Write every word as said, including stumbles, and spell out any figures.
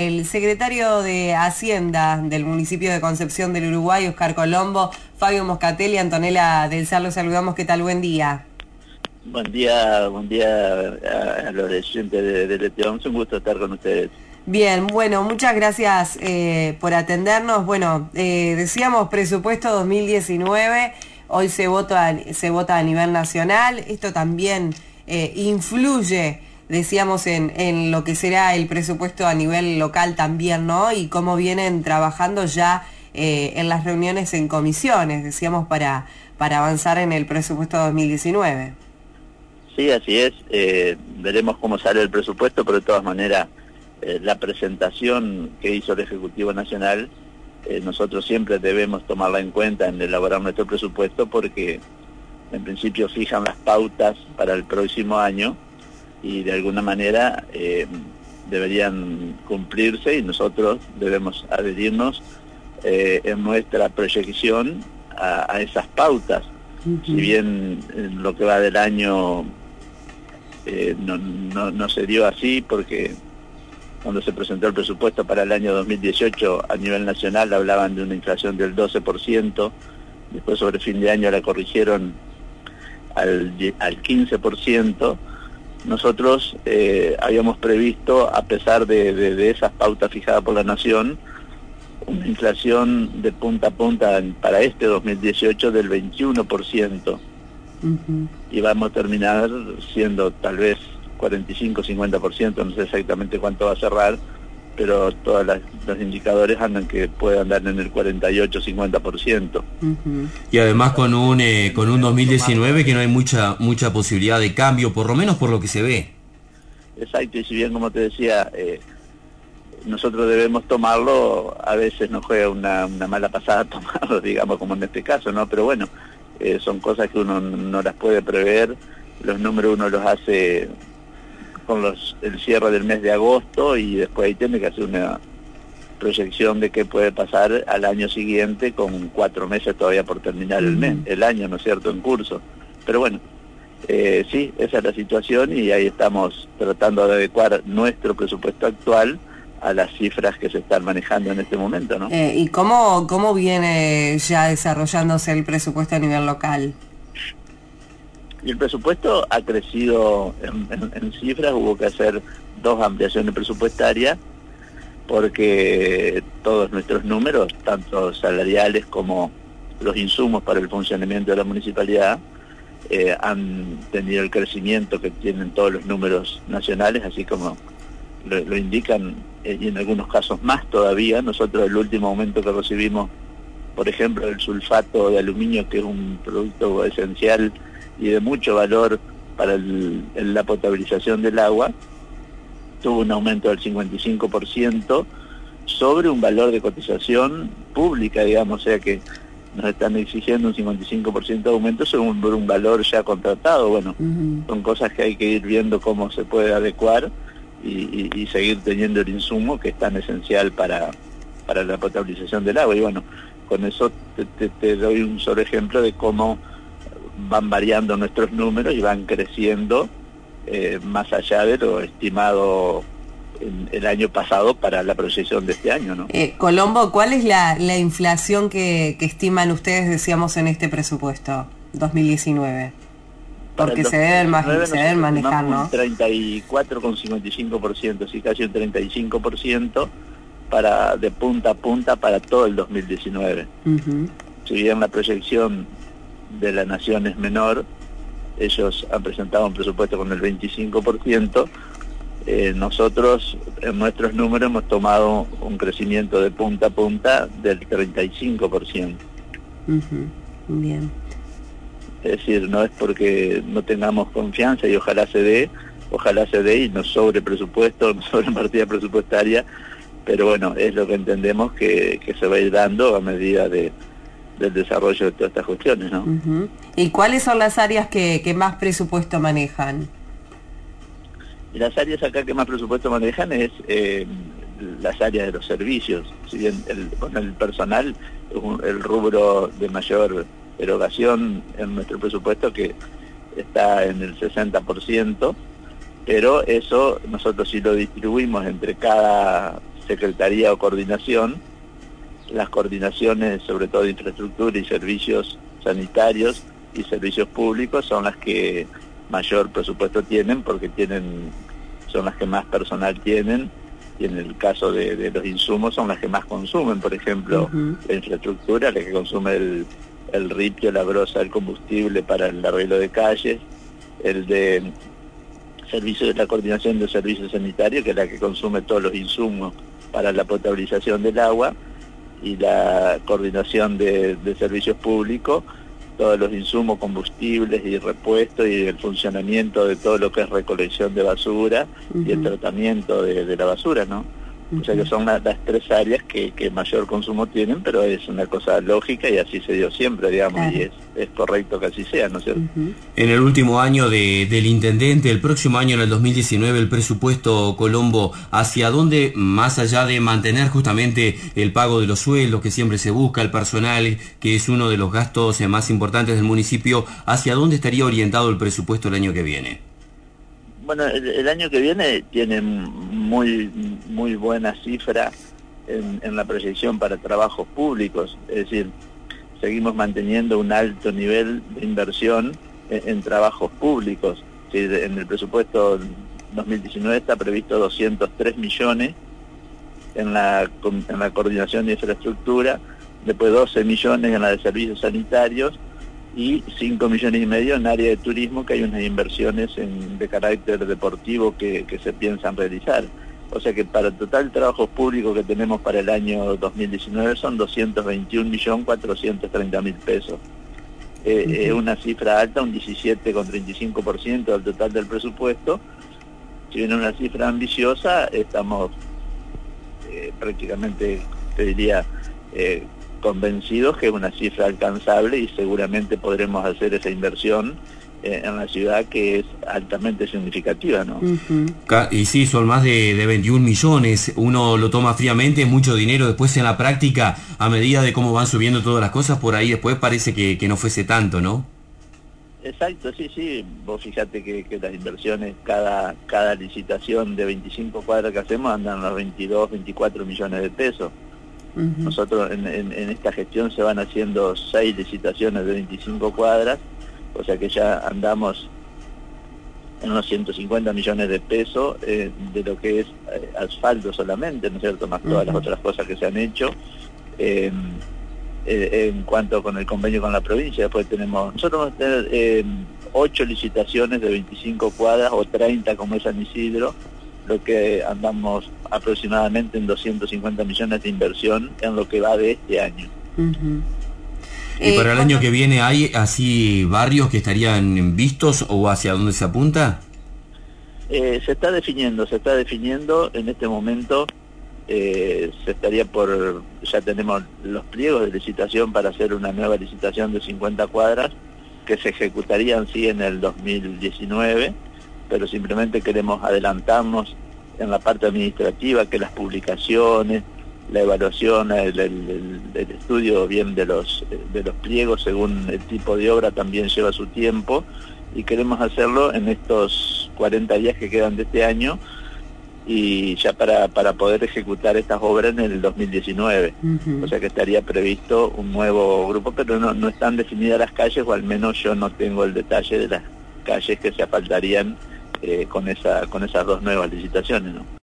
el secretario de Hacienda del municipio de Concepción del Uruguay, Oscar Colombo, Fabio Moscatelli, Antonella del Sar, los saludamos. ¿Qué tal? Buen día. Buen día, buen día a, a los oyentes de, de L T once, un gusto estar con ustedes. Bien, bueno, muchas gracias eh, por atendernos. Bueno, eh, decíamos presupuesto dos mil diecinueve, hoy se vota, se vota a nivel nacional, esto también eh, influye, decíamos, en, en lo que será el presupuesto a nivel local también, ¿no? Y cómo vienen trabajando ya eh, en las reuniones en comisiones, decíamos, para, para avanzar en el presupuesto dos mil diecinueve. Sí, así es, eh, veremos cómo sale el presupuesto, pero de todas maneras eh, la presentación que hizo el Ejecutivo Nacional, eh, nosotros siempre debemos tomarla en cuenta en elaborar nuestro presupuesto porque en principio fijan las pautas para el próximo año y de alguna manera eh, deberían cumplirse y nosotros debemos adherirnos eh, en nuestra proyección a, a esas pautas. Uh-huh. Si bien en lo que va del año eh, no, no, no se dio así porque cuando se presentó el presupuesto para el año dos mil dieciocho a nivel nacional hablaban de una inflación del doce por ciento, después sobre fin de año la corrigieron al, al quince por ciento. Nosotros eh, habíamos previsto, a pesar de, de, de esas pautas fijadas por la Nación, una inflación de punta a punta para este dos mil dieciocho del veintiuno por ciento. Uh-huh. Y vamos a terminar siendo tal vez cuarenta y cinco a cincuenta por ciento, no sé exactamente cuánto va a cerrar, pero todos los indicadores andan que puede andar en el cuarenta y ocho a cincuenta por ciento. Uh-huh. Y además con un eh, con un dos mil diecinueve que no hay mucha mucha posibilidad de cambio, por lo menos por lo que se ve. Exacto, y si bien, como te decía, eh, nosotros debemos tomarlo, a veces nos juega una, una mala pasada tomarlo, digamos, como en este caso, ¿no? Pero bueno, eh, son cosas que uno no las puede prever, los números uno los hace con los, el cierre del mes de agosto y después ahí tiene que hacer una proyección de qué puede pasar al año siguiente con cuatro meses todavía por terminar el mes, el año, ¿no es cierto?, en curso. Pero bueno, eh, sí, esa es la situación y ahí estamos tratando de adecuar nuestro presupuesto actual a las cifras que se están manejando en este momento, ¿no? Eh, ¿Y cómo, cómo viene ya desarrollándose el presupuesto a nivel local? Y el presupuesto ha crecido en, en, en cifras, hubo que hacer dos ampliaciones presupuestarias porque todos nuestros números, tanto salariales como los insumos para el funcionamiento de la municipalidad, eh, han tenido el crecimiento que tienen todos los números nacionales, así como lo, lo indican, eh, y en algunos casos más todavía. Nosotros el último aumento que recibimos, por ejemplo, el sulfato de aluminio, que es un producto esencial y de mucho valor para el, la potabilización del agua, tuvo un aumento del cincuenta y cinco por ciento sobre un valor de cotización pública, digamos, o sea que nos están exigiendo un cincuenta y cinco por ciento de aumento sobre un, un valor ya contratado. Bueno, uh-huh. Son cosas que hay que ir viendo cómo se puede adecuar y, y, y seguir teniendo el insumo que es tan esencial para, para la potabilización del agua. Y bueno, con eso te, te, te doy un solo ejemplo de cómo van variando nuestros números y van creciendo eh, más allá de lo estimado en el año pasado para la proyección de este año, ¿no? Eh, Colombo, ¿cuál es la, la inflación que, que estiman ustedes, decíamos, en este presupuesto dos mil diecinueve? Porque se deben, más, se deben manejar, ¿no? Un treinta y cuatro coma cincuenta y cinco por ciento, sí, casi un treinta y cinco por ciento para, de punta a punta para todo el dos mil diecinueve. Uh-huh. Si bien la proyección de la Nación es menor, ellos han presentado un presupuesto con el veinticinco por ciento, eh, nosotros en nuestros números hemos tomado un crecimiento de punta a punta del treinta y cinco por ciento. Uh-huh. Bien. Es decir, no es porque no tengamos confianza y ojalá se dé, ojalá se dé y nos sobre presupuesto, nos sobre partida presupuestaria, pero bueno, es lo que entendemos que, que se va a ir dando a medida de del desarrollo de todas estas cuestiones, ¿no? Uh-huh. ¿Y cuáles son las áreas que, que más presupuesto manejan? Y las áreas acá que más presupuesto manejan es eh, las áreas de los servicios. Si bien el, con el personal es un, el rubro de mayor erogación en nuestro presupuesto, que está en el sesenta por ciento, pero eso nosotros sí lo distribuimos entre cada secretaría o coordinación. Las coordinaciones, sobre todo de infraestructura y servicios sanitarios y servicios públicos, son las que mayor presupuesto tienen, porque tienen son las que más personal tienen, y en el caso de, de los insumos son las que más consumen. Por ejemplo, uh-huh. la infraestructura, la que consume el, el ripio, la brosa, el combustible para el arreglo de calles, el de servicio de la coordinación de servicios sanitarios, que es la que consume todos los insumos para la potabilización del agua, y la coordinación de, de servicios públicos, todos los insumos, combustibles y repuestos, y el funcionamiento de todo lo que es recolección de basura uh-huh. y el tratamiento de, de la basura, ¿no? Uh-huh. O sea que son la, las tres áreas que, que mayor consumo tienen, pero es una cosa lógica y así se dio siempre, digamos, claro. y es, es correcto que así sea, ¿no es cierto? Uh-huh. En el último año de, del intendente, el próximo año, en el dos mil diecinueve, el presupuesto, Colombo, ¿hacia dónde, más allá de mantener justamente el pago de los sueldos que siempre se busca, el personal, que es uno de los gastos más importantes del municipio, hacia dónde estaría orientado el presupuesto el año que viene? Bueno, el, el año que viene tiene muy muy buena cifra en, en la proyección para trabajos públicos, es decir, seguimos manteniendo un alto nivel de inversión en, en trabajos públicos. Sí, en el presupuesto dos mil diecinueve está previsto doscientos tres millones en la, en la coordinación de infraestructura, después doce millones en la de servicios sanitarios, y cinco millones y medio en área de turismo, que hay unas inversiones en, de carácter deportivo que, que se piensan realizar. O sea que para el total trabajos públicos que tenemos para el año dos mil diecinueve son doscientos veintiún millones cuatrocientos treinta mil pesos. Es eh, uh-huh. una cifra alta, un diecisiete coma treinta y cinco por ciento del total del presupuesto. Si bien una cifra ambiciosa, estamos eh, prácticamente, te diría, eh, convencidos que es una cifra alcanzable, y seguramente podremos hacer esa inversión eh, en la ciudad, que es altamente significativa, ¿no? Uh-huh. Y sí, son más de, de veintiún millones, uno lo toma fríamente, es mucho dinero, después en la práctica, a medida de cómo van subiendo todas las cosas, por ahí después parece que, que no fuese tanto, ¿no? Exacto, sí, sí, vos fíjate que, que las inversiones, cada, cada licitación de veinticinco cuadras que hacemos andan a los veintidós, veinticuatro millones de pesos. Uh-huh. Nosotros en, en, en esta gestión se van haciendo seis licitaciones de veinticinco cuadras, o sea que ya andamos en unos ciento cincuenta millones de pesos eh, de lo que es eh, asfalto solamente, ¿no es cierto?, más todas uh-huh. las otras cosas que se han hecho. Eh, eh, en cuanto con el convenio con la provincia, después tenemos, nosotros vamos a tener eh, ocho licitaciones de veinticinco cuadras, o treinta como es San Isidro, lo que andamos aproximadamente en doscientos cincuenta millones de inversión en lo que va de este año. Uh-huh. ¿Y para el año que viene hay así barrios que estarían vistos, o hacia dónde se apunta? Eh, se está definiendo, se está definiendo en este momento, eh, se estaría por, ya tenemos los pliegos de licitación para hacer una nueva licitación de cincuenta cuadras, que se ejecutarían sí en el dos mil diecinueve, pero simplemente queremos adelantarnos en la parte administrativa, que las publicaciones, la evaluación, el, el, el estudio bien de los, de los pliegos según el tipo de obra también lleva su tiempo, y queremos hacerlo en estos cuarenta días que quedan de este año, y ya para, para poder ejecutar estas obras en el dos mil diecinueve. Uh-huh. O sea que estaría previsto un nuevo grupo, pero no, no están definidas las calles, o al menos yo no tengo el detalle de las calles que se asfaltarían Eh, con esa con esas dos nuevas licitaciones, ¿no?